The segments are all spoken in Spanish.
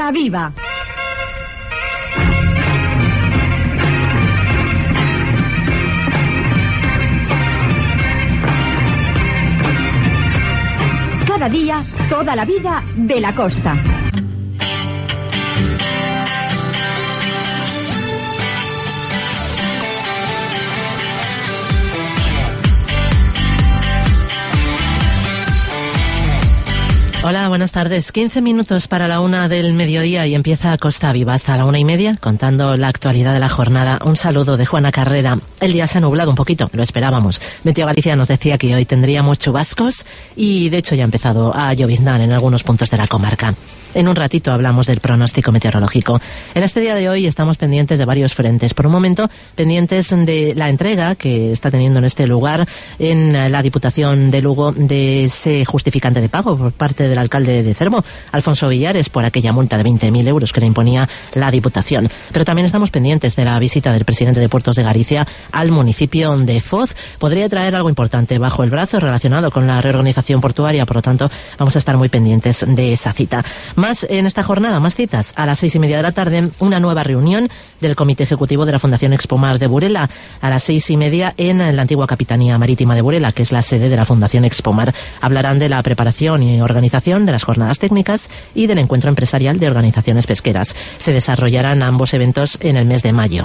Costa Viva. Cada día, toda la vida de la costa. Hola, buenas tardes. 15 minutos para la 1 del mediodía y empieza Costa Viva hasta la 1:30 contando la actualidad de la jornada. Un saludo de Juana Carrera. El día se ha nublado un poquito, lo esperábamos. Meteo Galicia nos decía que hoy tendríamos chubascos y de hecho ya ha empezado a lloviznar en algunos puntos de la comarca. En un ratito hablamos del pronóstico meteorológico. En este día de hoy estamos pendientes de varios frentes. Por un momento, pendientes de la entrega que está teniendo en este lugar, en la Diputación de Lugo, de ese justificante de pago por parte del alcalde de Cervo, Alfonso Villares, por aquella multa de 20.000 euros que le imponía la Diputación. Pero también estamos pendientes de la visita del presidente de Puertos de Galicia al municipio de Foz. Podría traer algo importante bajo el brazo relacionado con la reorganización portuaria, por lo tanto, vamos a estar muy pendientes de esa cita. Más en esta jornada, más citas. A las 6:30 de la tarde, una nueva reunión del Comité Ejecutivo de la Fundación Expomar de Burela. A las 6:30 en la antigua Capitanía Marítima de Burela, que es la sede de la Fundación Expomar. Hablarán de la preparación y organización de las jornadas técnicas y del encuentro empresarial de organizaciones pesqueras. Se desarrollarán ambos eventos en el mes de mayo.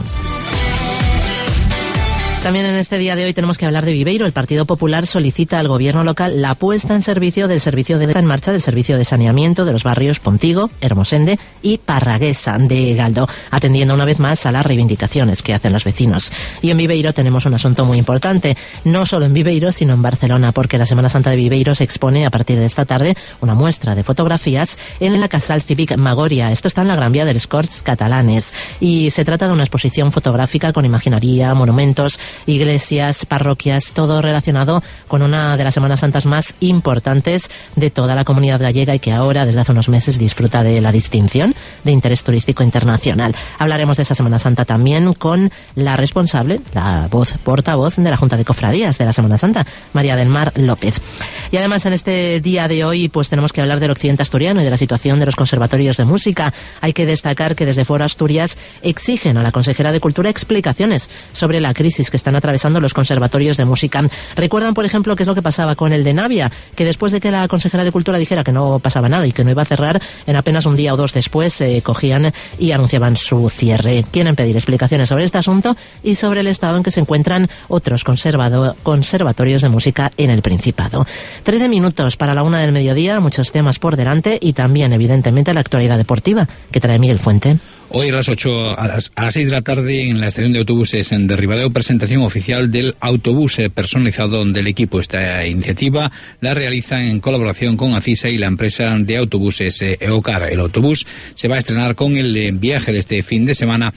También en este día de hoy tenemos que hablar de Viveiro. El Partido Popular solicita al gobierno local la puesta en servicio del servicio de saneamiento de los barrios Pontigo, Hermosende y Parraguesa de Galdo, atendiendo una vez más a las reivindicaciones que hacen los vecinos. Y en Viveiro tenemos un asunto muy importante, no solo en Viveiro, sino en Barcelona, porque la Semana Santa de Viveiro se expone a partir de esta tarde una muestra de fotografías en la Casal Cívic Magoria. Esto está en la Gran Vía dels Corts Catalanes y se trata de una exposición fotográfica con imaginaría, monumentos, iglesias, parroquias, todo relacionado con una de las Semanas Santas más importantes de toda la comunidad gallega y que ahora, desde hace unos meses, disfruta de la distinción de interés turístico internacional. Hablaremos de esa Semana Santa también con la responsable, la portavoz de la Junta de Cofradías de la Semana Santa, María del Mar López. Y además, en este día de hoy, pues tenemos que hablar del occidente asturiano y de la situación de los conservatorios de música. Hay que destacar que desde Foro Asturias exigen a la consejera de Cultura explicaciones sobre la crisis que están atravesando los conservatorios de música. Recuerdan, por ejemplo, qué es lo que pasaba con el de Navia, que después de que la consejera de Cultura dijera que no pasaba nada y que no iba a cerrar, en apenas un día o dos después cogían y anunciaban su cierre. Quieren pedir explicaciones sobre este asunto y sobre el estado en que se encuentran otros conservatorios de música en el Principado. 13 minutos para la 1 del mediodía, muchos temas por delante y también, evidentemente, la actualidad deportiva que trae Miguel Fuente. Hoy a las 6 de la tarde en la estación de autobuses en Ribadeo, presentación oficial del autobús personalizado del equipo. Esta iniciativa la realizan en colaboración con ACISA y la empresa de autobuses EOCAR. El autobús se va a estrenar con el viaje de este fin de semana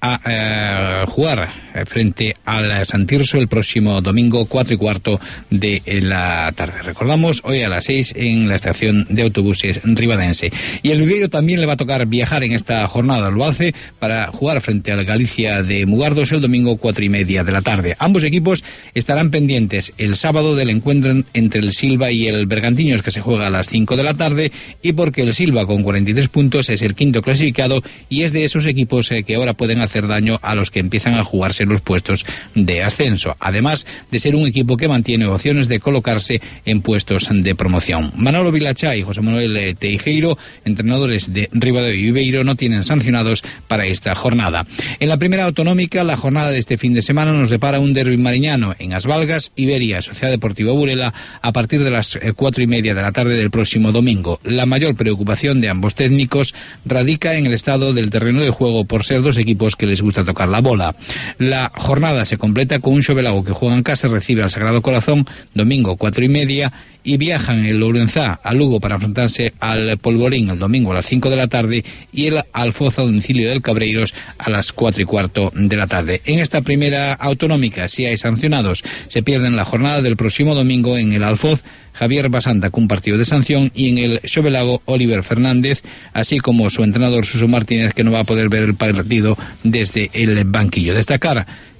a jugar frente al San Tirso el próximo domingo 4:15 de la tarde. Recordamos, hoy a las 6 en la estación de autobuses ribadense. Y el Viveiro también le va a tocar viajar en esta jornada. Lo hace para jugar frente al Galicia de Mugardos el domingo 4:30 de la tarde. Ambos equipos estarán pendientes el sábado del encuentro entre el Silva y el Bergantiños, que se juega a las 5 de la tarde, y porque el Silva con 43 puntos es el quinto clasificado y es de esos equipos que ahora pueden hacer daño a los que empiezan a jugarse los puestos de ascenso, además de ser un equipo que mantiene opciones de colocarse en puestos de promoción. Manolo Vilachá y José Manuel Teijeiro, entrenadores de Ribadeo y Viveiro, no tienen sancionados para esta jornada. En la primera autonómica, la jornada de este fin de semana nos depara un derbi mariñano en As Valgas, Iberia, Sociedad Deportiva Burela, a partir de las 4:30 de la tarde del próximo domingo. La mayor preocupación de ambos técnicos radica en el estado del terreno de juego por ser dos equipos que les gusta tocar la bola. La jornada se completa con un Xovelago que juega en casa, recibe al Sagrado Corazón, domingo 4:30, y viajan el Lourenzá a Lugo para enfrentarse al Polvorín el domingo a las 5 de la tarde y el Alfoz a domicilio del Cabreiros a las 4:15 de la tarde. En esta primera autonómica, si hay sancionados, se pierden la jornada del próximo domingo en el Alfoz, Javier Basanta con un partido de sanción, y en el Xovelago, Oliver Fernández, así como su entrenador Suso Martínez, que no va a poder ver el partido desde el banquillo. Destacar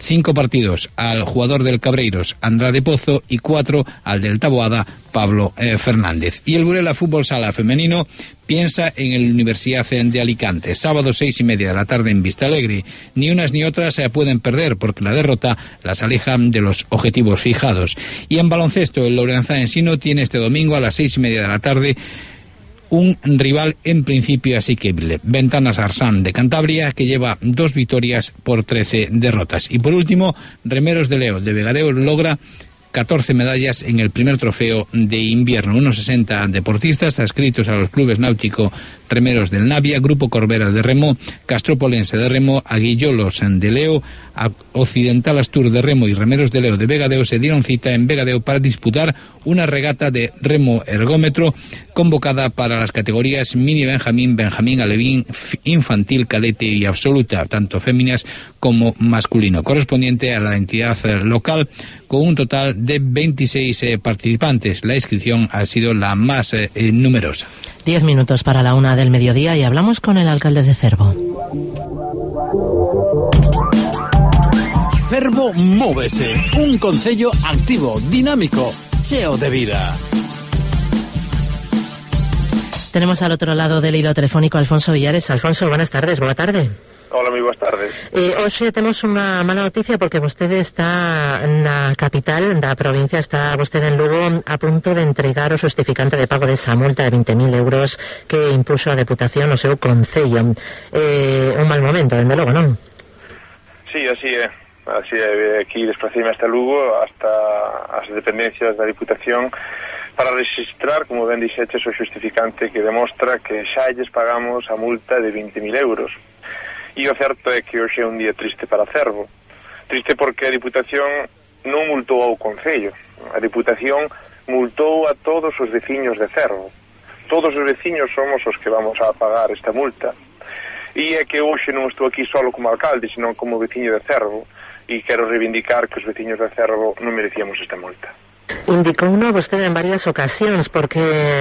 5 partidos al jugador del Cabreiros, Andrade Pozo, y 4 al del Taboada, Pablo Fernández. Y el Burela Fútbol Sala femenino piensa en el Universidad de Alicante. Sábado 6:30 de la tarde en Vistalegre. Ni unas ni otras se pueden perder porque la derrota las aleja de los objetivos fijados. Y en baloncesto, el Lorenza Ensino tiene este domingo a las 6:30 de la tarde un rival en principio asequible, Ventanas Arsán de Cantabria, que lleva 2 victorias por 13 derrotas. Y por último, Remeros de Leo de Vegadeo logra 14 medallas en el primer trofeo de invierno. Unos 60 deportistas adscritos a los clubes náutico Remeros del Navia, Grupo Corbera de Remo, Castropolense de Remo, Aguillolos de Leo, Occidental Astur de Remo y Remeros de Leo de Vegadeo se dieron cita en Vegadeo para disputar una regata de remo ergómetro convocada para las categorías mini Benjamín, Benjamín Alevín, infantil, cadete y absoluta, tanto féminas como masculino, correspondiente a la entidad local, con un total de 26 participantes. La inscripción ha sido la más numerosa. 10 minutos para la 1 del mediodía y hablamos con el alcalde de Cervo. Cervo móvese, un concello activo, dinámico, cheo de vida. Tenemos al otro lado del hilo telefónico Alfonso Villares. Alfonso, buenas tardes, boa tarde. Hola, moi boas tardes. Hoxe temos unha mala noticia porque vostede está na capital da provincia, está vostede en Lugo a punto de entregar o xustificante de pago desa multa de 20.000 euros que impuso a Deputación no seu concello. Un mal momento, dende logo, non? Sí, así é. Así é, aquí desplacíme hasta Lugo, hasta as dependencias da Diputación, para registrar, como ben dixeches, o xustificante que demostra que xa lles pagamos a multa de 20.000 euros. E o certo é que hoxe é un día triste para Cervo. Triste porque a Diputación non multou ao Concello. A Diputación multou a todos os veciños de Cervo. Todos os veciños somos os que vamos a pagar esta multa. E é que hoxe non estou aquí solo como alcalde, senón como veciño de Cervo. E quero reivindicar que os veciños de Cervo non merecíamos esta multa. Indicouno vostede en varias ocasións porque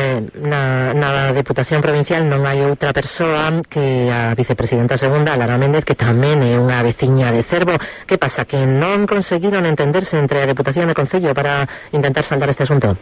na Deputación Provincial non hai outra persoa que a vicepresidenta segunda, Lara Méndez, que tamén é unha veciña de Cervo. Que pasa, que non conseguiron entenderse entre a Deputación e o Concello para intentar saldar este asunto?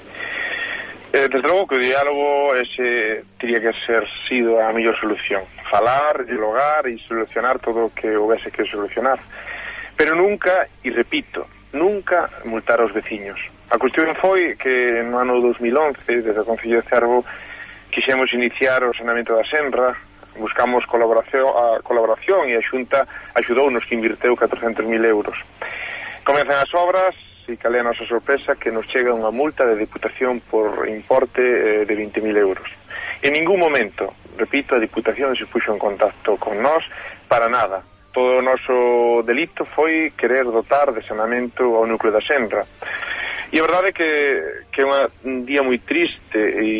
Desde logo que o diálogo ese teria que ser sido a mellor solución. Falar, dialogar e solucionar todo o que houvese que solucionar. Pero nunca, e repito, nunca multar aos veciños. A cuestión foi que no ano 2011, desde o Concello de Cervo, quixemos iniciar o saneamento da Senra, buscamos colaboración e a Xunta axudounos, que invirteu 400.000 euros. Comezan as obras e cal é a nosa sorpresa que nos chega unha multa de Diputación por importe de 20.000 euros. En ningún momento, repito, a Diputación se puxo en contacto con nós para nada. Todo o noso delito foi querer dotar de saneamento ao núcleo da Senra. E a verdade é que é un día moi triste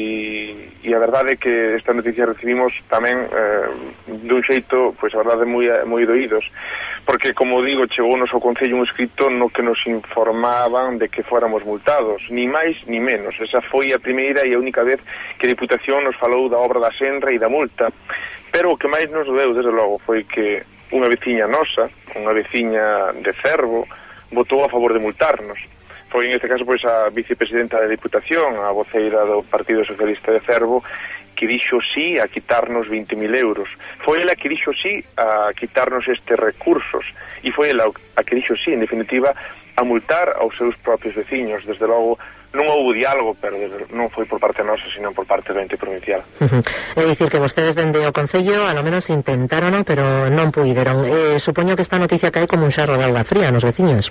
e a verdade é que esta noticia recibimos tamén dun xeito, pois a verdade, moi doídos, porque, como digo, chegounos ao Concello un escrito no que nos informaban de que fóramos multados, ni máis ni menos. Esa foi a primeira e a única vez que a Diputación nos falou da obra da Senra e da multa. Pero o que máis nos doeu, desde logo, foi que unha veciña nosa, unha veciña de Cervo, votou a favor de multarnos. Foi, en este caso, pois a vicepresidenta da Diputación, a voceira do Partido Socialista de Cervo, que dixo sí a quitarnos 20.000 euros. Foi ela que dixo sí a quitarnos estes recursos. E foi ela a que dixo sí, en definitiva, a multar aos seus propios veciños. Desde logo, non houve diálogo, pero non foi por parte nosa, sino por parte do ente provincial. É dicir que vostedes dende o Concello ao menos intentaron, pero non puideron. Supoño que esta noticia cae como un xarro de auga fría nos veciños.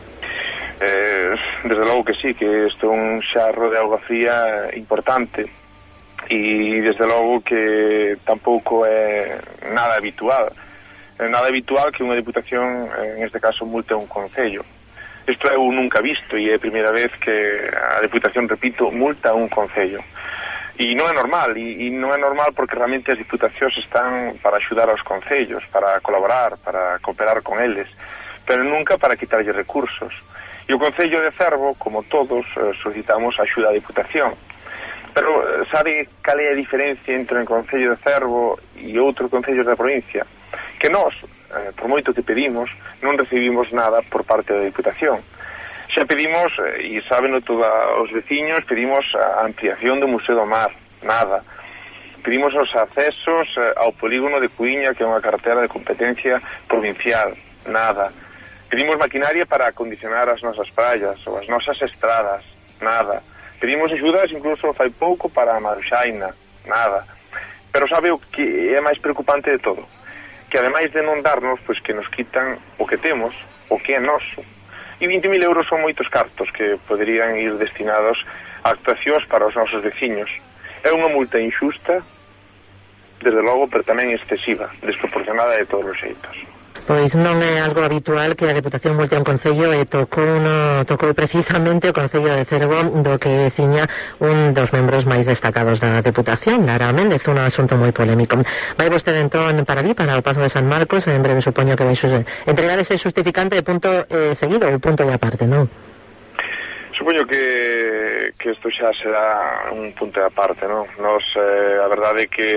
Desde logo que sí, que isto é un xarro de auga fría importante e desde logo que tampouco é nada habitual. É nada habitual que unha Diputación, en este caso, multe un Concello. Isto eu nunca visto e é a primeira vez que a Diputación, repito, multa un Concello. E non é normal, e non é normal porque realmente as Diputacións están para axudar aos Concellos, para colaborar, para cooperar con eles, pero nunca para quitarlle recursos. E o Concello de Cervo, como todos, solicitamos a axuda da Diputación. Pero sabe cal é a diferencia entre o Concello de Cervo e outros concellos da provincia? Que nós, por moito que pedimos, non recibimos nada por parte da Diputación. Xa pedimos, e sábeno todos os veciños, pedimos a ampliación do Museo do Mar, nada. Pedimos os accesos ao polígono de Cuíña, que é unha carretera de competencia provincial, nada. Pedimos maquinaria para acondicionar as nosas praias ou as nosas estradas, nada. Pedimos axudas incluso fai pouco para a Maruxaina, nada. Pero sabe o que é máis preocupante de todo? Que ademais de non darnos, pois que nos quitan o que temos, o que é noso. E 20.000 euros son moitos cartos que poderían ir destinados a actuacións para os nosos veciños. É unha multa injusta, desde logo, pero tamén excesiva, desproporcionada de todos os xeitos. Pois non é algo habitual que a Deputación multe a un concello e tocou precisamente o Concello de Cervo, do que veciña un dos membros máis destacados da Deputación, Lara Méndez, un asunto moi polémico. Vai vostede entón para ali, para o Pazo de San Marcos, en breve supoño que vai entregar ese justificante de punto seguido ou punto de aparte, non? Supoño que isto xa será un punto de aparte, non? Nos, a verdade é que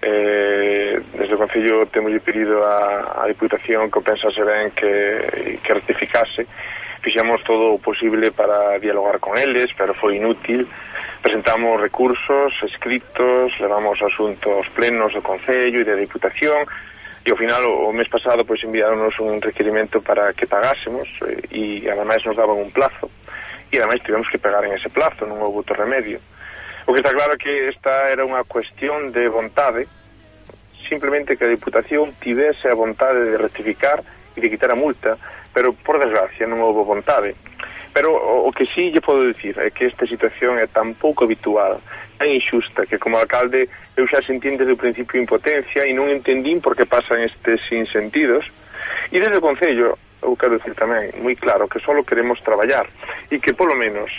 desde o Concello temos pedido a Diputación que pensase ben que rectificase. Fixemos todo o posible para dialogar con eles, pero foi inútil. Presentamos recursos escritos, levamos asuntos plenos do Concello e da Diputación, e ao final o mes pasado pois enviáronos un requerimento para que pagásemos, e ademais nos daban un plazo, e ademais tivemos que pagar en ese plazo, non houve outro remedio. O que está claro é que esta era unha cuestión de vontade, simplemente que a Diputación tivese a vontade de rectificar e de quitar a multa, pero por desgracia non houve vontade. Pero o que sí lle podo dicir é que esta situación é tan pouco habitual, tan injusta, que como alcalde eu xa sentín desde o principio impotencia e non entendín por que pasan estes sinsentidos. E desde o Concello eu quero dicir tamén moi claro que só queremos traballar e que polo menos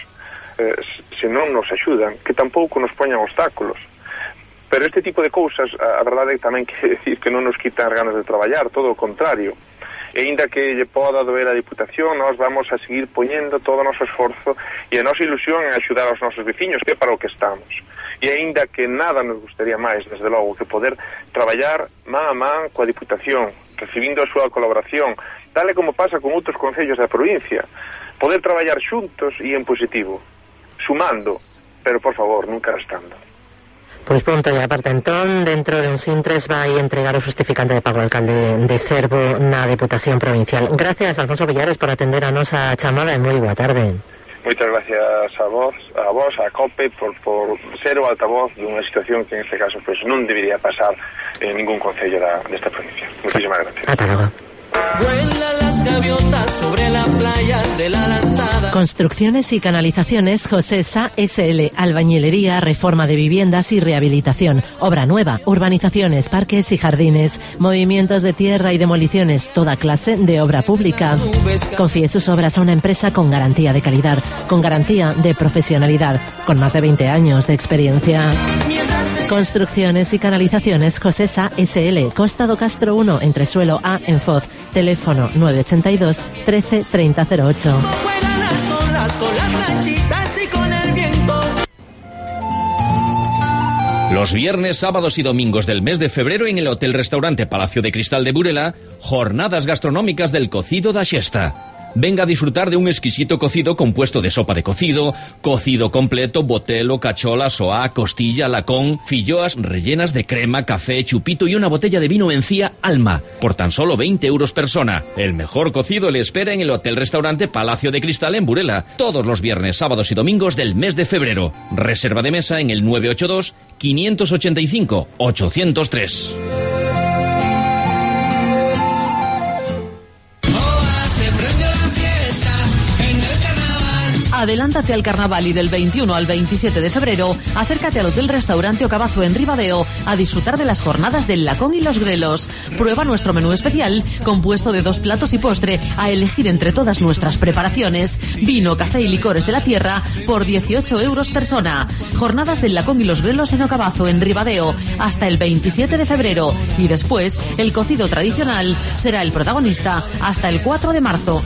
se non nos axudan, que tampouco nos poñan obstáculos. Pero este tipo de cousas, a verdade tamén quere decir que non nos quitan as ganas de traballar, todo o contrario. E ainda que lle poda doer a Diputación, nós vamos a seguir poñendo todo o noso esforzo e a nosa ilusión en axudar aos nosos veciños, que é para o que estamos. E ainda que nada nos gustaría máis, desde logo, que poder traballar man a man coa Diputación, recibindo a súa colaboración, tal e como pasa con outros concellos da provincia. Poder traballar xuntos e en positivo, sumando, pero por favor, nunca restando. Pois punto e aparte entón, dentro de un intres vai entregar o justificante de pago ao alcalde de Cervo na Deputación Provincial. Gracias, Alfonso Villares, por atender a nosa chamada e moi boa tarde. Moitas gracias a vos, a COPE, por ser o altavoz dunha situación que en este caso pues, non debería pasar en ningún concello desta provincia. Muchísimas gracias. Ata logo. Vuelan las gaviotas sobre la playa de la Lanzada. Construcciones y canalizaciones José Sá S.L. Albañilería, reforma de viviendas y rehabilitación. Obra nueva, urbanizaciones, parques y jardines. Movimientos de tierra y demoliciones. Toda clase de obra pública. Confíe sus obras a una empresa con garantía de calidad, con garantía de profesionalidad, con más de 20 años de experiencia. Construcciones y canalizaciones José Sá S.L. Costa do Castro 1, entresuelo A en Foz. Teléfono 982 13 30 08. Juegan las olas con las lanchitas y con el viento. Los viernes, sábados y domingos del mes de febrero en el Hotel-Restaurante Palacio de Cristal de Burela, jornadas gastronómicas del cocido da Xesta. Venga a disfrutar de un exquisito cocido compuesto de sopa de cocido, cocido completo, botelo, cachola, soá, costilla, lacón, filloas rellenas de crema, café, chupito y una botella de vino Encía Alma, por tan solo 20 euros persona. El mejor cocido le espera en el Hotel-Restaurante Palacio de Cristal en Burela, todos los viernes, sábados y domingos del mes de febrero. Reserva de mesa en el 982 585 803. Adelántate al carnaval y del 21 al 27 de febrero, acércate al Hotel-Restaurante Ocabazo en Ribadeo a disfrutar de las jornadas del Lacón y los Grelos. Prueba nuestro menú especial, compuesto de 2 platos y postre, a elegir entre todas nuestras preparaciones. Vino, café y licores de la tierra por 18 euros persona. Jornadas del Lacón y los Grelos en Ocabazo en Ribadeo hasta el 27 de febrero. Y después, el cocido tradicional será el protagonista hasta el 4 de marzo.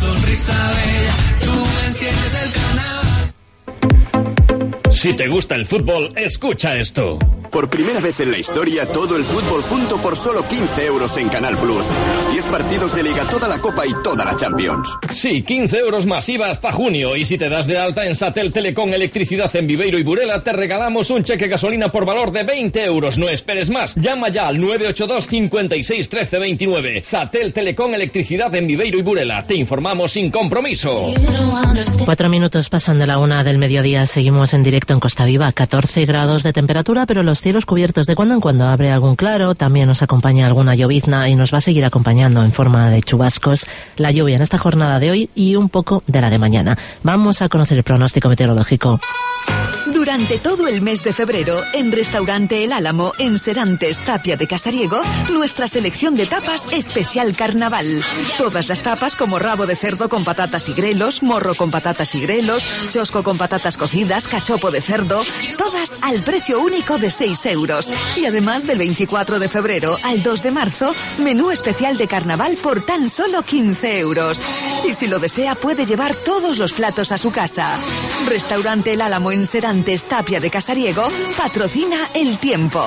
Si te gusta el fútbol, escucha esto. Por primera vez en la historia, todo el fútbol junto por solo 15 euros en Canal Plus. Los 10 partidos de Liga, toda la Copa y toda la Champions. Sí, 15 euros más IVA hasta junio. Y si te das de alta en Satel Telecom Electricidad en Viveiro y Burela, te regalamos un cheque gasolina por valor de 20 euros. No esperes más. Llama ya al 982 56 13 29. Satel Telecom Electricidad en Viveiro y Burela. Te informamos sin compromiso. 4 minutos pasan de la 1 del mediodía. Seguimos en directo en Costa Viva. 14 grados de temperatura, pero los cielos cubiertos. De cuando en cuando abre algún claro. También nos acompaña alguna llovizna y nos va a seguir acompañando en forma de chubascos la lluvia en esta jornada de hoy y un poco de la de mañana. Vamos a conocer el pronóstico meteorológico. Durante todo el mes de febrero, en Restaurante El Álamo, en Serantes, Tapia de Casariego, nuestra selección de tapas especial carnaval. Todas las tapas como rabo de cerdo con patatas y grelos, morro con patatas y grelos, chosco con patatas cocidas, cachopo de cerdo, todas al precio único de 6 euros. Y además del 24 de febrero al 2 de marzo, menú especial de carnaval por tan solo 15 euros. Y si lo desea, puede llevar todos los platos a su casa. Restaurante El Álamo en Serantes, Tapia de Casariego, patrocina El Tiempo.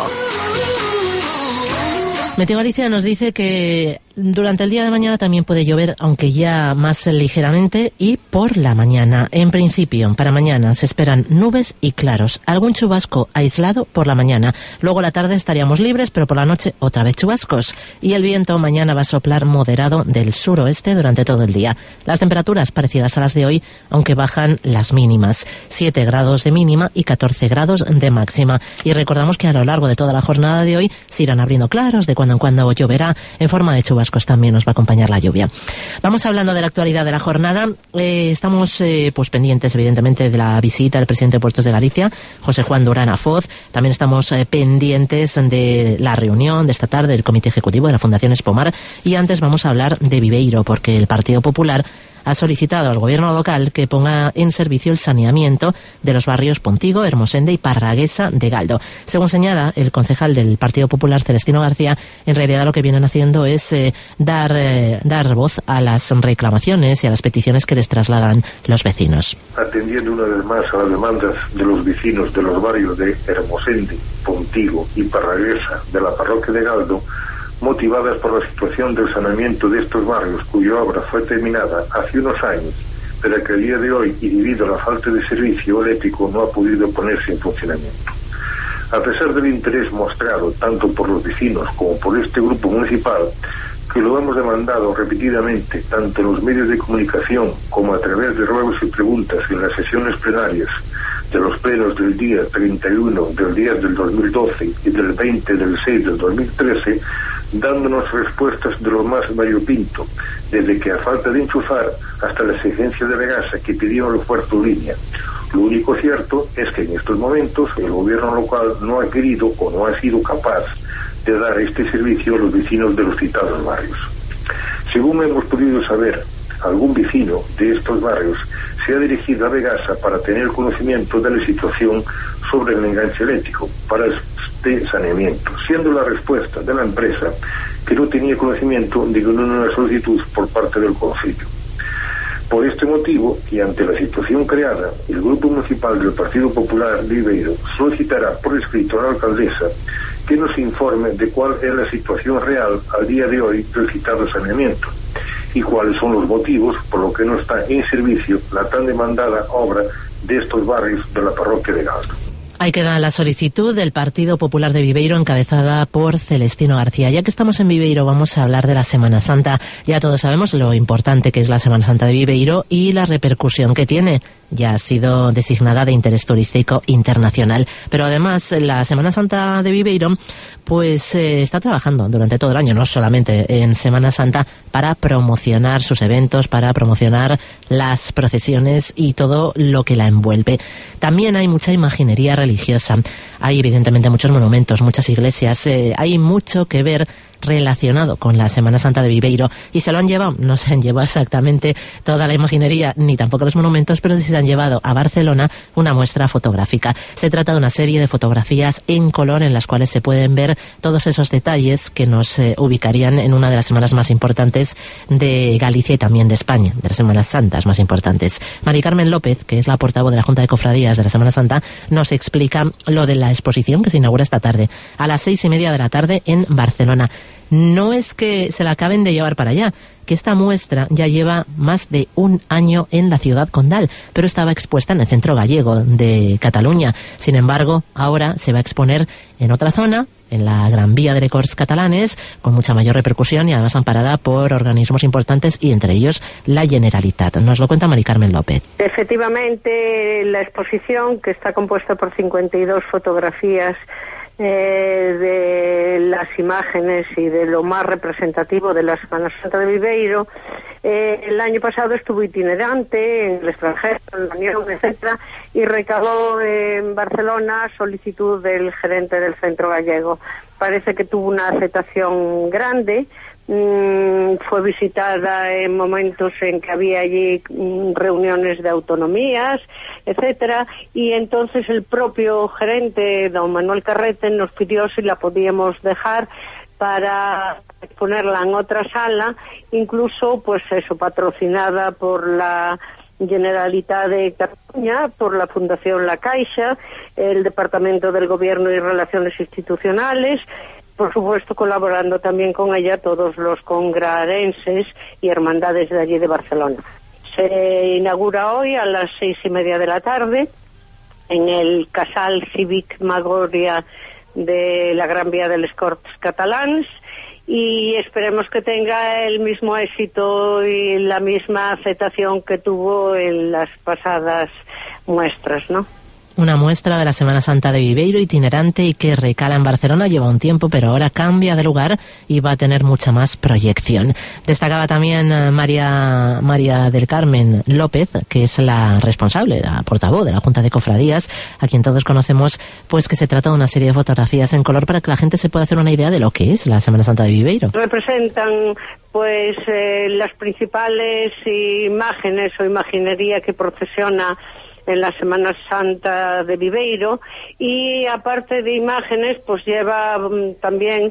Meteo Galicia nos dice que durante el día de mañana también puede llover, aunque ya más ligeramente, y por la mañana. En principio, para mañana se esperan nubes y claros. Algún chubasco aislado por la mañana. Luego a la tarde estaríamos libres, pero por la noche otra vez chubascos. Y el viento mañana va a soplar moderado del suroeste durante todo el día. Las temperaturas parecidas a las de hoy, aunque bajan las mínimas. 7 grados de mínima y 14 grados de máxima. Y recordamos que a lo largo de toda la jornada de hoy se irán abriendo claros, de cuando en cuando lloverá en forma de chubascos. También nos va a acompañar la lluvia. Vamos hablando de la actualidad de la jornada. Estamos pues pendientes, evidentemente, de la visita del presidente de Puertos de Galicia, José Juan Durán Foz. También estamos pendientes de la reunión de esta tarde del Comité Ejecutivo de la Fundación Espomar. Y antes vamos a hablar de Viveiro, porque el Partido Popular ha solicitado al gobierno local que ponga en servicio el saneamiento de los barrios Pontigo, Hermosende y Parraguesa de Galdo. Según señala el concejal del Partido Popular, Celestino García, en realidad lo que vienen haciendo es dar voz a las reclamaciones y a las peticiones que les trasladan los vecinos. Atendiendo una vez más a las demandas de los vecinos de los barrios de Hermosende, Pontigo y Parraguesa de la parroquia de Galdo, motivadas por la situación del saneamiento de estos barrios, cuya obra fue terminada hace unos años, pero que a día de hoy, y debido a la falta de servicio eléctrico, no ha podido ponerse en funcionamiento. A pesar del interés mostrado tanto por los vecinos como por este grupo municipal, que lo hemos demandado repetidamente, tanto en los medios de comunicación como a través de ruegos y preguntas en las sesiones plenarias de los plenos del día 31 del 10 del 2012 y del 20 del 6 del 2013, dándonos respuestas de lo más variopinto, desde que a falta de enchufar hasta la exigencia de regasa que pidieron los Puerto Línea. Lo único cierto es que en estos momentos el gobierno local no ha querido o no ha sido capaz de dar este servicio a los vecinos de los citados barrios. Según hemos podido saber, algún vecino de estos barrios se ha dirigido a Regasa para tener conocimiento de la situación sobre el enganche eléctrico para este saneamiento, siendo la respuesta de la empresa que no tenía conocimiento de ninguna solicitud por parte del concello. Por este motivo, y ante la situación creada, el Grupo Municipal del Partido Popular de Viveiro solicitará por escrito a la alcaldesa que nos informe de cuál es la situación real al día de hoy del citado saneamiento y cuáles son los motivos por los que no está en servicio la tan demandada obra de estos barrios de la parroquia de Galdo. Ahí queda la solicitud del Partido Popular de Viveiro, encabezada por Celestino García. Ya que estamos en Viveiro, vamos a hablar de la Semana Santa. Ya todos sabemos lo importante que es la Semana Santa de Viveiro y la repercusión que tiene. Ya ha sido designada de interés turístico internacional. Pero además, la Semana Santa de Viveiro pues está trabajando durante todo el año, no solamente en Semana Santa, para promocionar sus eventos, para promocionar las procesiones y todo lo que la envuelve. También hay mucha imaginería religiosa. Hay evidentemente muchos monumentos, muchas iglesias. Hay mucho que ver relacionado con la Semana Santa de Viveiro, y se lo han llevado, no se han llevado exactamente toda la imaginería ni tampoco los monumentos, pero sí se han llevado a Barcelona una muestra fotográfica. Se trata de una serie de fotografías en color en las cuales se pueden ver todos esos detalles que nos ubicarían en una de las semanas más importantes de Galicia y también de España, de las Semanas Santas más importantes. Mari Carmen López, que es la portavoz de la Junta de Cofradías de la Semana Santa, nos explica lo de la exposición que se inaugura esta tarde, a las 6:30 de la tarde en Barcelona. No es que se la acaben de llevar para allá, que esta muestra ya lleva más de un año en la ciudad condal, pero estaba expuesta en el centro gallego de Cataluña. Sin embargo, ahora se va a exponer en otra zona, en la Gran Vía de Records Catalanes, con mucha mayor repercusión y además amparada por organismos importantes y entre ellos la Generalitat. Nos lo cuenta Mari Carmen López. Efectivamente, la exposición, que está compuesta por 52 fotografías de las imágenes y de lo más representativo de la Semana Santa de Viveiro, el año pasado estuvo itinerante en el extranjero, en la Unión, etcétera, y recabó en Barcelona solicitud del gerente del centro gallego. Parece que tuvo una aceptación grande. Fue visitada en momentos en que había allí reuniones de autonomías, etcétera, y entonces el propio gerente, don Manuel Carrete, nos pidió si la podíamos dejar para ponerla en otra sala, incluso pues eso, patrocinada por la Generalitat de Cataluña, por la Fundación La Caixa, el Departamento del Gobierno y Relaciones Institucionales, por supuesto colaborando también con ella todos los congrarenses y hermandades de allí de Barcelona. Se inaugura hoy a las 6:30 de la tarde en el Casal Cívic Magoria de la Gran Vía de les Corts Catalans, y esperemos que tenga el mismo éxito y la misma aceptación que tuvo en las pasadas muestras, ¿no? Una muestra de la Semana Santa de Viveiro, itinerante y que recala en Barcelona, lleva un tiempo, pero ahora cambia de lugar y va a tener mucha más proyección. Destacaba también María del Carmen López, que es la responsable, la portavoz de la Junta de Cofradías, a quien todos conocemos, pues que se trata de una serie de fotografías en color para que la gente se pueda hacer una idea de lo que es la Semana Santa de Viveiro. Representan pues las principales imágenes o imaginería que procesiona en la Semana Santa de Viveiro, y aparte de imágenes pues lleva también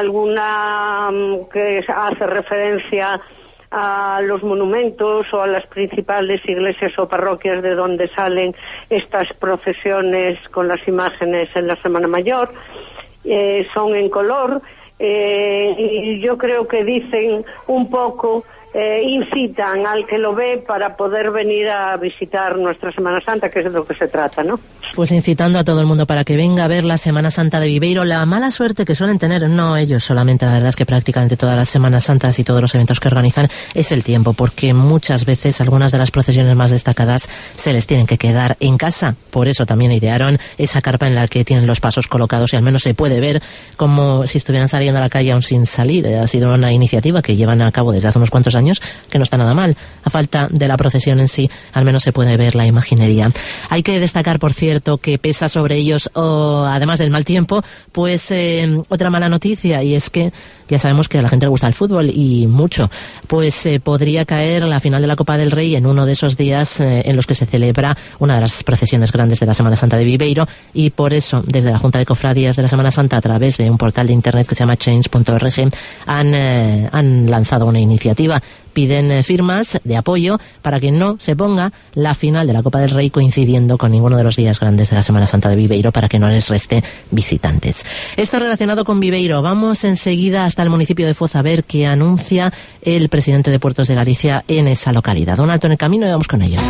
alguna que hace referencia a los monumentos o a las principales iglesias o parroquias de donde salen estas procesiones con las imágenes en la Semana Mayor. Son en color, y yo creo que dicen un poco, incitan al que lo ve para poder venir a visitar nuestra Semana Santa, que es de lo que se trata, ¿no? Pues incitando a todo el mundo para que venga a ver la Semana Santa de Viveiro. La mala suerte que suelen tener, no ellos solamente, la verdad es que prácticamente todas las Semanas Santas y todos los eventos que organizan, es el tiempo, porque muchas veces algunas de las procesiones más destacadas se les tienen que quedar en casa. Por eso también idearon esa carpa en la que tienen los pasos colocados y al menos se puede ver como si estuvieran saliendo a la calle aún sin salir. Ha sido una iniciativa que llevan a cabo desde hace unos cuantos años, que no está nada mal. A falta de la procesión en sí, al menos se puede ver la imaginería. Hay que destacar, por cierto, que pesa sobre ellos, además del mal tiempo, pues otra mala noticia, y es que ya sabemos que a la gente le gusta el fútbol y mucho, pues podría caer la final de la Copa del Rey en uno de esos días en los que se celebra una de las procesiones grandes de la Semana Santa de Viveiro, y por eso desde la Junta de Cofradías de la Semana Santa, a través de un portal de internet que se llama change.org, han lanzado una iniciativa. Piden firmas de apoyo para que no se ponga la final de la Copa del Rey coincidiendo con ninguno de los días grandes de la Semana Santa de Viveiro, para que no les reste visitantes. Esto relacionado con Viveiro. Vamos enseguida hasta el municipio de Foz a ver qué anuncia el presidente de Puertos de Galicia en esa localidad. Un alto en el camino y vamos con ello.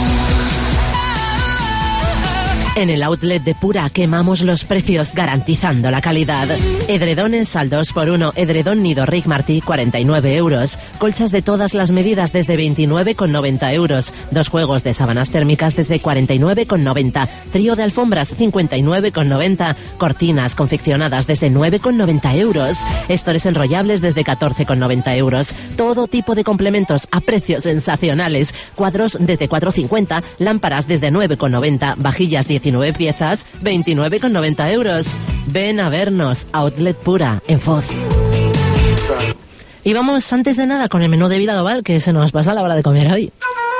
En el outlet de Pura quemamos los precios garantizando la calidad. Edredones al 2x1, edredón nido Rick Martí 49 euros. Colchas de todas las medidas desde 29,90 euros. 2 juegos de sábanas térmicas desde 49,90. Trío de alfombras 59,90. Cortinas confeccionadas desde 9,90 euros. Estores enrollables desde 14,90 euros. Todo tipo de complementos a precios sensacionales. Cuadros desde 4,50. Lámparas desde 9,90. Vajillas 19 piezas, 29,90 euros. Ven a vernos, Outlet Pura, en Foz. Y vamos antes de nada con el menú de Viladoval, que se nos pasa a la hora de comer hoy.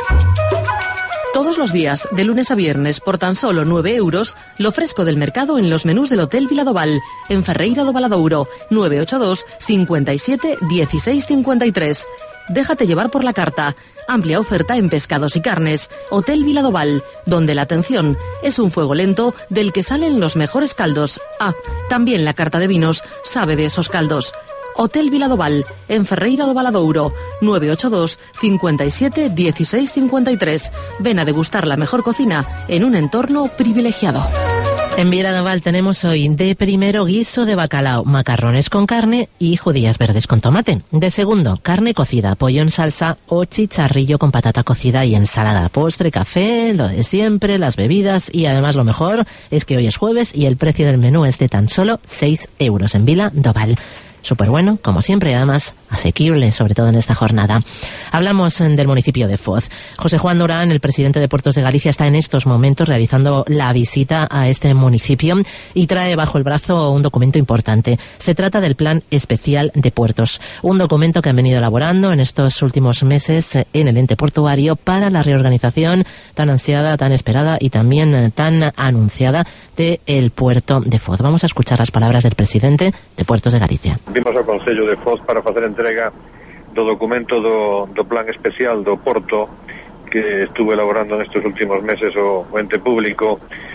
Todos los días, de lunes a viernes, por tan solo 9 euros, lo fresco del mercado en los menús del Hotel Viladoval, en Ferreira do Valadouro, 982 57 16 53. Déjate llevar por la carta. Amplia oferta en pescados y carnes. Hotel Viladoval, donde la atención es un fuego lento del que salen los mejores caldos. Ah, también la carta de vinos sabe de esos caldos. Hotel Viladoval, en Ferreira do Valadouro, 982 57 16 53. Ven a degustar la mejor cocina en un entorno privilegiado. En Viladoval tenemos hoy de primero guiso de bacalao, macarrones con carne y judías verdes con tomate. De segundo, carne cocida, pollo en salsa o chicharrillo con patata cocida y ensalada. Postre, café, lo de siempre, las bebidas y además lo mejor es que hoy es jueves y el precio del menú es de tan solo 6 euros en Viladoval. Súper bueno, como siempre, y además asequible, sobre todo en esta jornada. Hablamos del municipio de Foz. José Juan Durán, el presidente de Puertos de Galicia, está en estos momentos realizando la visita a este municipio y trae bajo el brazo un documento importante. Se trata del Plan Especial de Puertos, un documento que han venido elaborando en estos últimos meses en el ente portuario para la reorganización tan ansiada, tan esperada y también tan anunciada del puerto de Foz. Vamos a escuchar las palabras del presidente de Puertos de Galicia. Vimos ao Concello de Foz para facer entrega do documento do Plan Especial do Porto que estuvo elaborando nestes últimos meses o ente público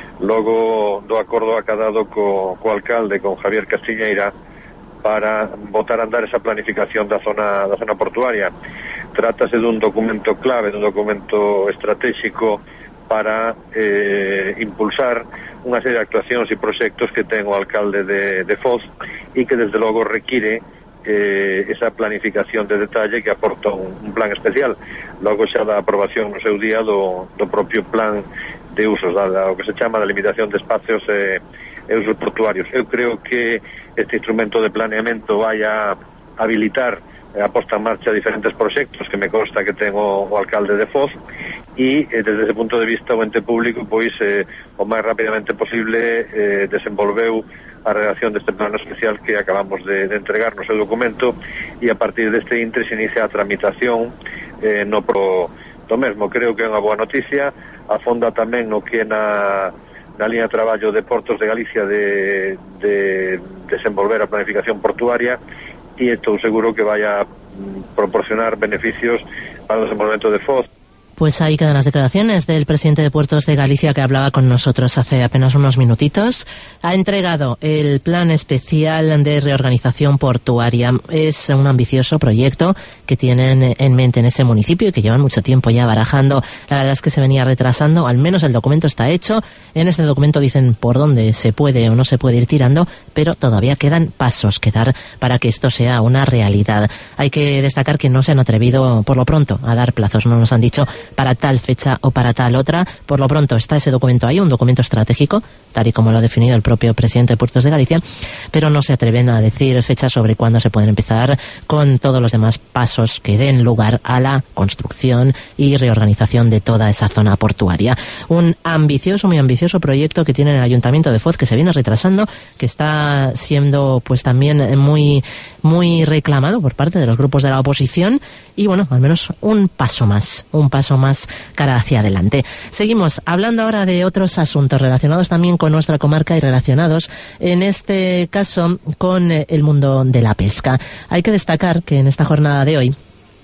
logo do acordo acadado co alcalde, con Javier Castiñeira, para botar a andar esa planificación da zona portuaria. Trátase dun documento clave, dun documento estratégico para impulsar unha serie de actuacións e proxectos que ten o alcalde de Foz e que desde logo require esa planificación de detalle que aporta un plan especial. Logo xa da aprobación no seu día do propio plan de usos, o que se chama da limitación de espacios e usos portuarios. Eu creo que este instrumento de planeamento vai a habilitar a posta en marcha diferentes proxectos que me consta que ten o alcalde de Foz e desde ese punto de vista o ente público pois o máis rapidamente posible desenvolveu a redacción deste plano especial que acabamos de entregar no seu documento e a partir deste intre se inicia a tramitación no pro do mesmo. Creo que é unha boa noticia, afonda tamén no que na liña de traballo de Portos de Galicia de desenvolver a planificación portuaria e estou seguro que vai a proporcionar beneficios para o desenvolvemento de Foz. Pues ahí quedan las declaraciones del presidente de Puertos de Galicia que hablaba con nosotros hace apenas unos minutitos. Ha entregado el Plan Especial de Reorganización Portuaria. Es un ambicioso proyecto que tienen en mente en ese municipio y que llevan mucho tiempo ya barajando. La verdad es que se venía retrasando, al menos el documento está hecho. En ese documento dicen por dónde se puede o no se puede ir tirando, pero todavía quedan pasos que dar para que esto sea una realidad. Hay que destacar que no se han atrevido por lo pronto a dar plazos, no nos han dicho para tal fecha o para tal otra. Por lo pronto está ese documento ahí, un documento estratégico, tal y como lo ha definido el propio presidente de Puertos de Galicia, pero no se atreven a decir fechas sobre cuándo se pueden empezar con todos los demás pasos que den lugar a la construcción y reorganización de toda esa zona portuaria. Un ambicioso, muy ambicioso proyecto que tiene el Ayuntamiento de Foz, que se viene retrasando, que está siendo pues también muy reclamado por parte de los grupos de la oposición y bueno, al menos un paso más cara hacia adelante. Seguimos hablando ahora de otros asuntos relacionados también con nuestra comarca y relacionados en este caso con el mundo de la pesca. Hay que destacar que en esta jornada de hoy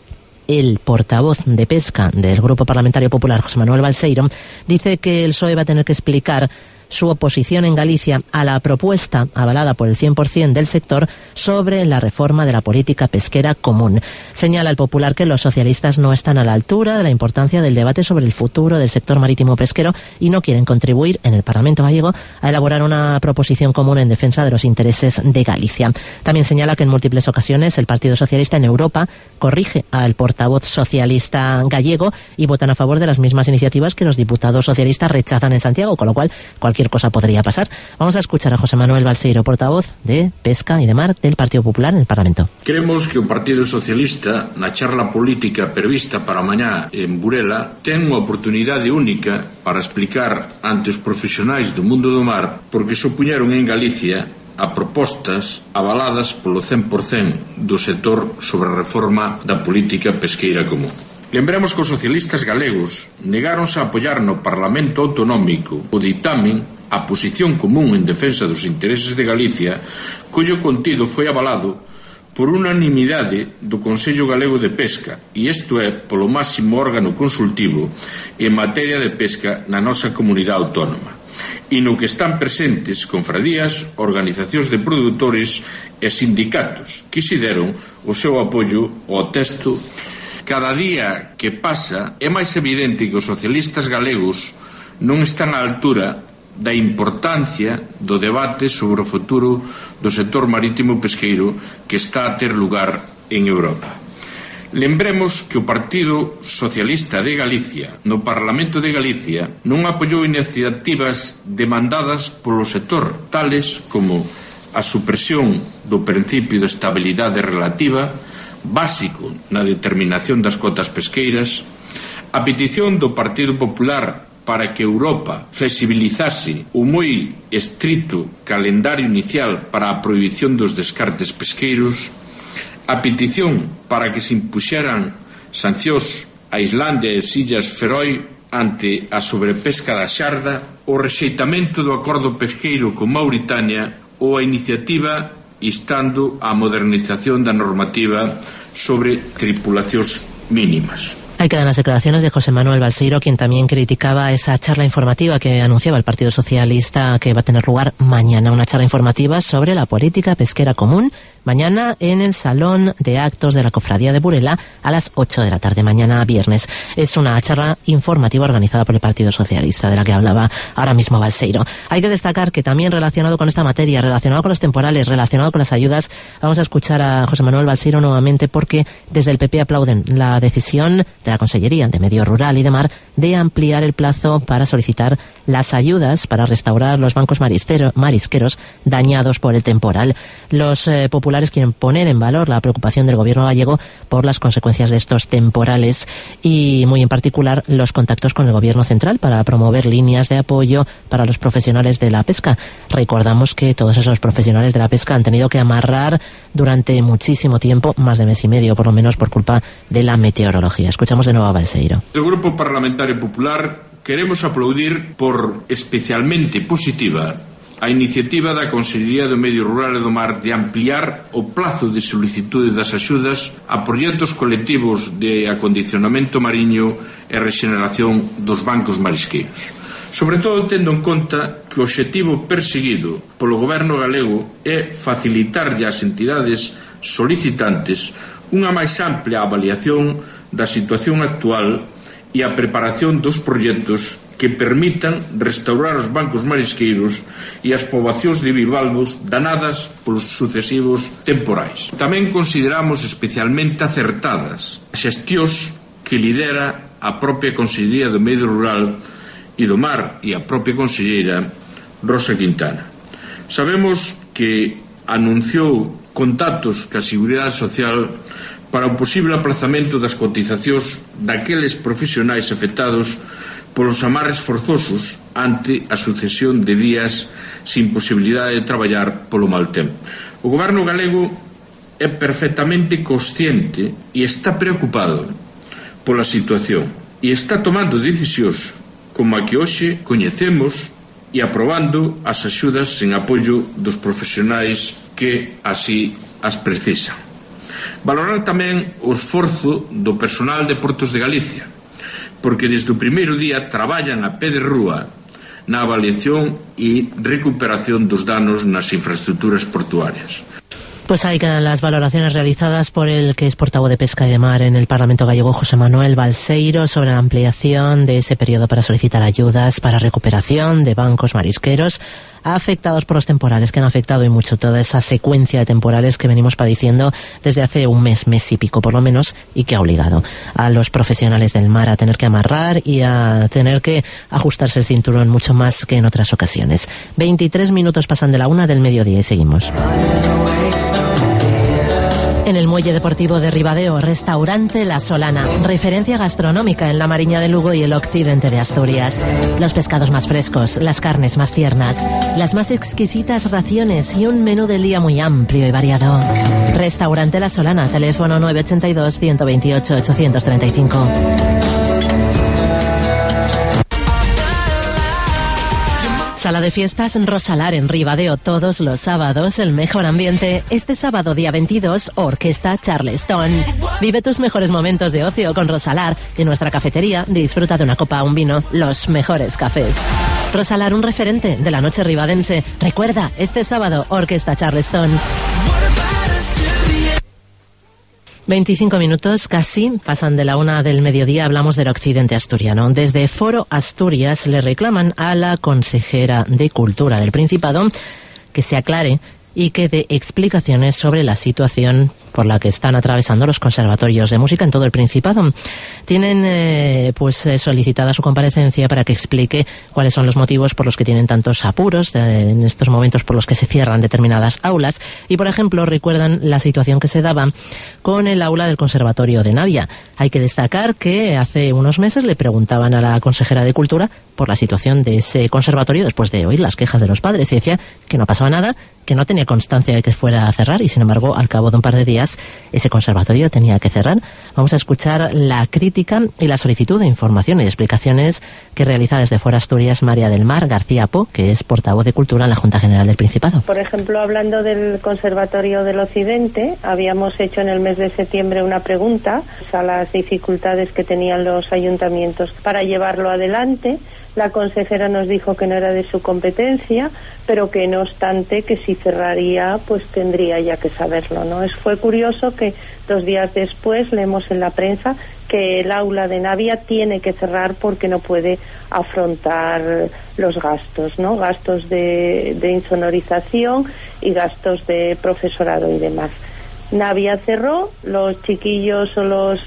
el portavoz de pesca del Grupo Parlamentario Popular, José Manuel Balseiro, dice que el PSOE va a tener que explicar su oposición en Galicia a la propuesta avalada por el 100% del sector sobre la reforma de la política pesquera común. Señala el Popular que los socialistas no están a la altura de la importancia del debate sobre el futuro del sector marítimo pesquero y no quieren contribuir en el Parlamento gallego a elaborar una proposición común en defensa de los intereses de Galicia. También señala que en múltiples ocasiones el Partido Socialista en Europa corrige al portavoz socialista gallego y votan a favor de las mismas iniciativas que los diputados socialistas rechazan en Santiago, con lo cual cualquier cosa podría pasar. Vamos a escuchar a José Manuel Balseiro, portavoz de Pesca y de Mar del Partido Popular en el Parlamento. Creemos que o Partido Socialista, na charla política prevista para mañá en Burela, ten unha oportunidade única para explicar ante os profesionais do mundo do mar porque se opuñeron en Galicia a propostas avaladas polo 100% do sector sobre a reforma da política pesqueira común. Lembremos que os socialistas galegos negáronse a apoiar no Parlamento Autonómico o ditamen a posición común en defensa dos intereses de Galicia, cuyo contido foi avalado por unanimidade do Consello Galego de Pesca, e isto é polo máximo órgano consultivo en materia de pesca na nosa comunidade autónoma, e no que están presentes confradías, organizacións de produtores e sindicatos que se deron o seu apoio ao texto. Cada día que pasa é máis evidente que os socialistas galegos non están á altura da importancia do debate sobre o futuro do sector marítimo pesqueiro que está a ter lugar en Europa. Lembremos que o Partido Socialista de Galicia no Parlamento de Galicia non apoiou iniciativas demandadas polo sector, tales como a supresión do principio de estabilidade relativa, básico na determinación das cotas pesqueiras, a petición do Partido Popular para que Europa flexibilizase o moi estrito calendario inicial para a prohibición dos descartes pesqueiros, a petición para que se impuxeran sancións a Islandia e as Illas Feroe ante a sobrepesca da xarda, o rexeitamento do acordo pesqueiro con Mauritania ou a iniciativa instando a modernización da normativa sobre tripulacións mínimas. Ahí quedan las declaraciones de José Manuel Balseiro, quien también criticaba esa charla informativa que anunciaba el Partido Socialista que va a tener lugar mañana, una charla informativa sobre la política pesquera común, mañana en el Salón de Actos de la Cofradía de Burela a las 8 de la tarde, mañana viernes. Es una charla informativa organizada por el Partido Socialista, de la que hablaba ahora mismo Balseiro. Hay que destacar que también relacionado con esta materia, relacionado con los temporales, relacionado con las ayudas, vamos a escuchar a José Manuel Balseiro nuevamente, porque desde el PP aplauden la decisión de la Consellería de Medio Rural y de Mar de ampliar el plazo para solicitar las ayudas para restaurar los bancos marisqueros dañados por el temporal. Los populares quieren poner en valor la preocupación del gobierno gallego por las consecuencias de estos temporales y muy en particular los contactos con el gobierno central para promover líneas de apoyo para los profesionales de la pesca. Recordamos que todos esos profesionales de la pesca han tenido que amarrar durante muchísimo tiempo, más de mes y medio por lo menos, por culpa de la meteorología. Escuchamos de nuevo a Balseiro. El Grupo Parlamentario Popular queremos aplaudir por especialmente positiva a iniciativa da Consellería do Medio Rural e do Mar de ampliar o plazo de solicitude das axudas a proxectos colectivos de acondicionamento mariño e rexeneración dos bancos marisqueiros. Sobre todo tendo en conta que o obxectivo perseguido polo goberno galego é facilitarlle ás entidades solicitantes unha máis amplia avaliación da situación actual e a preparación dos proxectos que permitan restaurar os bancos marisqueiros e as poboacións de bivalvos danadas polos sucesivos temporais. Tamén consideramos especialmente acertadas as xestións que lidera a propia Consellería do Medio Rural e do Mar e a propia conselleira Rosa Quintana. Sabemos que anunciou contactos ca Seguridade Social para o posible aplazamento das cotizacións daqueles profesionais afectados polos amarres forzosos ante a sucesión de días sin posibilidade de traballar polo mal tempo. O goberno galego é perfectamente consciente e está preocupado pola situación e está tomando decisións como a que hoxe coñecemos e aprobando as axudas en apoio dos profesionais que así as precisan. Valorar tamén o esforzo do personal de Portos de Galicia, porque desde o primeiro día traballan a pé de rúa na avaliación e recuperación dos danos nas infraestructuras portuarias. Pues ahí quedan las valoraciones realizadas por el que es portavoz de Pesca y de Mar en el Parlamento gallego, José Manuel Balseiro, sobre la ampliación de ese periodo para solicitar ayudas para recuperación de bancos marisqueros afectados por los temporales, que han afectado y mucho toda esa secuencia de temporales que venimos padeciendo desde hace un mes y pico por lo menos, y que ha obligado a los profesionales del mar a tener que amarrar y a tener que ajustarse el cinturón mucho más que en otras ocasiones. 23 minutos pasan de la 1 del mediodía y seguimos. En el Muelle Deportivo de Ribadeo, Restaurante La Solana, referencia gastronómica en la Mariña de Lugo y el occidente de Asturias. Los pescados más frescos, las carnes más tiernas, las más exquisitas raciones y un menú del día muy amplio y variado. Restaurante La Solana, teléfono 982 128 835. Sala de fiestas Rosalar en Ribadeo todos los sábados, el mejor ambiente. Este sábado día 22, Orquesta Charleston. Vive tus mejores momentos de ocio con Rosalar. En nuestra cafetería disfruta de una copa o un vino, los mejores cafés. Rosalar, un referente de la noche ribadense. Recuerda, este sábado, Orquesta Charleston. 25 minutos casi pasan de la 1 del mediodía, hablamos del occidente asturiano. Desde Foro Asturias le reclaman a la consejera de Cultura del Principado que se aclare y que dé explicaciones sobre la situación por la que están atravesando los conservatorios de música en todo el Principado. Tienen solicitada su comparecencia para que explique cuáles son los motivos por los que tienen tantos apuros en estos momentos por los que se cierran determinadas aulas y, por ejemplo, recuerdan la situación que se daba con el aula del Conservatorio de Navia. Hay que destacar que hace unos meses le preguntaban a la consejera de Cultura por la situación de ese conservatorio después de oír las quejas de los padres y decía que no pasaba nada, que no tenía constancia de que fuera a cerrar y, sin embargo, al cabo de un par de días ese conservatorio tenía que cerrar. Vamos a escuchar la crítica y la solicitud de información y de explicaciones que realiza desde Foro Asturias María del Mar García Po, que es portavoz de Cultura en la Junta General del Principado. Por ejemplo, hablando del Conservatorio del Occidente, habíamos hecho en el mes de septiembre una pregunta a las dificultades que tenían los ayuntamientos para llevarlo adelante. La consejera nos dijo que no era de su competencia, pero que no obstante que si cerraría, pues tendría ya que saberlo, ¿no? Fue curioso que 2 días después leemos en la prensa que el aula de Navia tiene que cerrar porque no puede afrontar los gastos, ¿no? Gastos de insonorización y gastos de profesorado y demás. Navia cerró, los chiquillos o los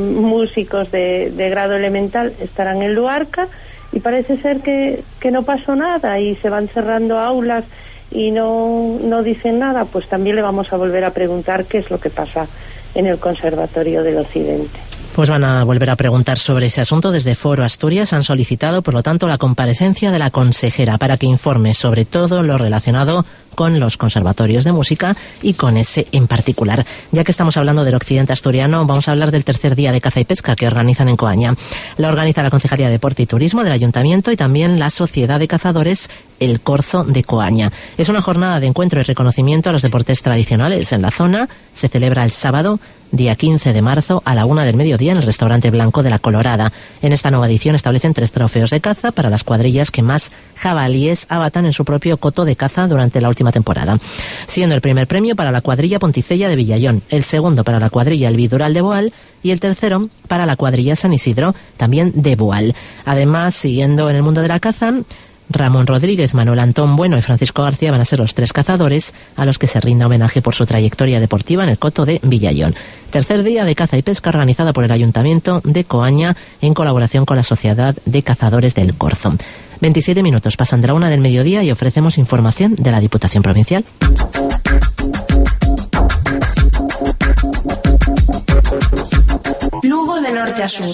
músicos de grado elemental estarán en Luarca y parece ser que no pasó nada y se van cerrando aulas y no dicen nada. Pues también le vamos a volver a preguntar qué es lo que pasa en el Conservatorio del Occidente. Pues van a volver a preguntar sobre ese asunto. Desde Foro Asturias han solicitado, por lo tanto, la comparecencia de la consejera para que informe sobre todo lo relacionado con los conservatorios de música y con ese en particular. Ya que estamos hablando del occidente asturiano, vamos a hablar del tercer día de caza y pesca que organizan en Coaña. La organiza la Concejalía de Deporte y Turismo del Ayuntamiento y también la Sociedad de Cazadores El Corzo de Coaña. Es una jornada de encuentro y reconocimiento a los deportes tradicionales en la zona. Se celebra el sábado, día 15 de marzo, a la 1 del mediodía en el Restaurante Blanco de la Colorada. En esta nueva edición establecen 3 trofeos de caza para las cuadrillas que más jabalíes abatan en su propio coto de caza durante la última temporada, siendo el primer premio para la cuadrilla Ponticella de Villallón, el segundo para la cuadrilla El Vidural de Boal y el tercero para la cuadrilla San Isidro, también de Boal. Además, siguiendo en el mundo de la caza, Ramón Rodríguez, Manuel Antón Bueno y Francisco García van a ser los 3 cazadores a los que se rinda homenaje por su trayectoria deportiva en el coto de Villallón. Tercer día de caza y pesca organizada por el Ayuntamiento de Coaña en colaboración con la Sociedad de Cazadores del Corzo. 27 minutos pasan de la 1 del mediodía y ofrecemos información de la Diputación Provincial. Lugo de norte a sur.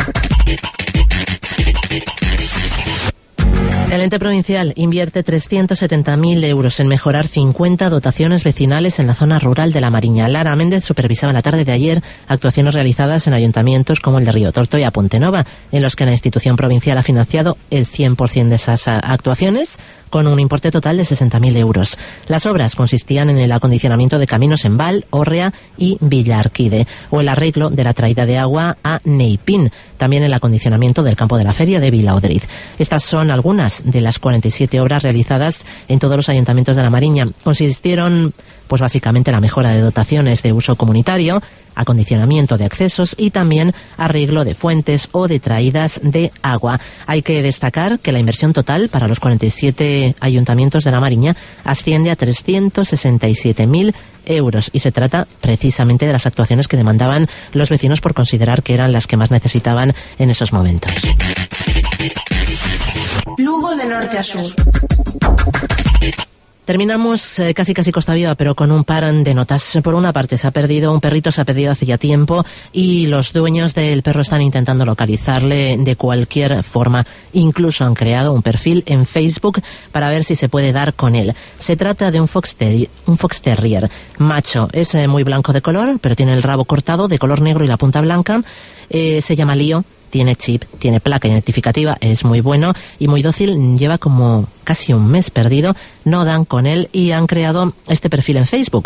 El ente provincial invierte 370.000 euros en mejorar 50 dotaciones vecinales en la zona rural de la Mariña. Lara Méndez supervisaba en la tarde de ayer actuaciones realizadas en ayuntamientos como el de Río Torto y Apontenova, en los que la institución provincial ha financiado el 100% de esas actuaciones, con un importe total de 60.000 euros. Las obras consistían en el acondicionamiento de caminos en Val, Órrea y Villarquide, o el arreglo de la traída de agua a Neipín, también el acondicionamiento del campo de la feria de Vilaudriz. Estas son algunas de las 47 obras realizadas en todos los ayuntamientos de la Mariña. Consistieron, pues básicamente, en la mejora de dotaciones de uso comunitario, acondicionamiento de accesos y también arreglo de fuentes o de traídas de agua. Hay que destacar que la inversión total para los 47 ayuntamientos de la Mariña asciende a 367.000 euros y se trata precisamente de las actuaciones que demandaban los vecinos por considerar que eran las que más necesitaban en esos momentos. Lugo de norte a sur. Terminamos casi Costa Viva, pero con un par de notas. Por una parte, un perrito se ha perdido hace ya tiempo y los dueños del perro están intentando localizarle de cualquier forma. Incluso han creado un perfil en Facebook para ver si se puede dar con él. Se trata de un fox terrier macho. Es muy blanco de color, pero tiene el rabo cortado, de color negro y la punta blanca. Se llama Lío. Tiene chip, tiene placa identificativa, es muy bueno y muy dócil, lleva como casi un mes perdido, no dan con él y han creado este perfil en Facebook,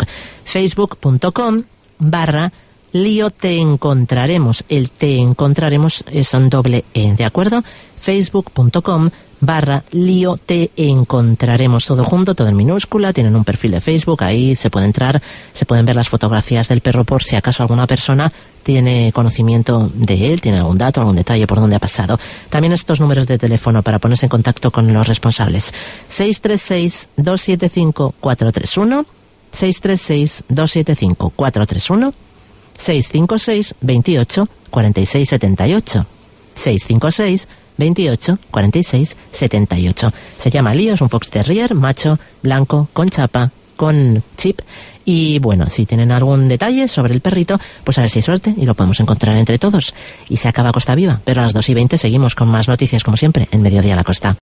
facebook.com/Lío te encontraremos, el te encontraremos es un doble E, ¿de acuerdo? facebook.com/Lío te encontraremos, todo junto, todo en minúscula, tienen un perfil de Facebook, ahí se puede entrar, se pueden ver las fotografías del perro por si acaso alguna persona tiene conocimiento de él, tiene algún dato, algún detalle por dónde ha pasado. También estos números de teléfono para ponerse en contacto con los responsables. 636-275-431, 636-275-431, 656 28 46 78, 656 28 46 78. Se llama Lío, es un fox terrier macho, blanco, con chapa, con chip. Y bueno, si tienen algún detalle sobre el perrito, pues a ver si hay suerte y lo podemos encontrar entre todos. Y se acaba Costa Viva, pero a las 2:20 seguimos con más noticias, como siempre, en Mediodía a la Costa.